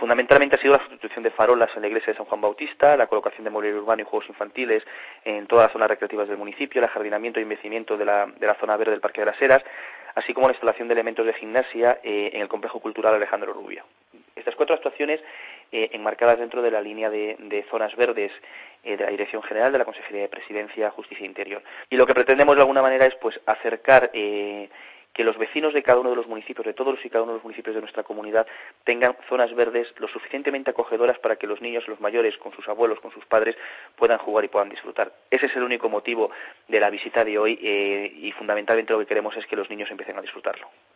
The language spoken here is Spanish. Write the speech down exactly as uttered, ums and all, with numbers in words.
fundamentalmente ha sido la sustitución de farolas en la iglesia de San Juan Bautista, la colocación de mobiliario urbano y juegos infantiles en todas las zonas recreativas del municipio, el ajardinamiento y embellecimiento de la, de la zona verde del Parque de las Heras, así como la instalación de elementos de gimnasia eh, en el complejo cultural Alejandro Rubio. Estas cuatro actuaciones eh, enmarcadas dentro de la línea de, de zonas verdes eh, de la Dirección General de la Consejería de Presidencia, Justicia e Interior. Y lo que pretendemos de alguna manera es pues acercar eh, que los vecinos de cada uno de los municipios, de todos y cada uno de los municipios de nuestra comunidad, tengan zonas verdes lo suficientemente acogedoras para que los niños, los mayores, con sus abuelos, con sus padres, puedan jugar y puedan disfrutar. Ese es el único motivo de la visita de hoy eh, y fundamentalmente lo que queremos es que los niños empiecen a disfrutarlo.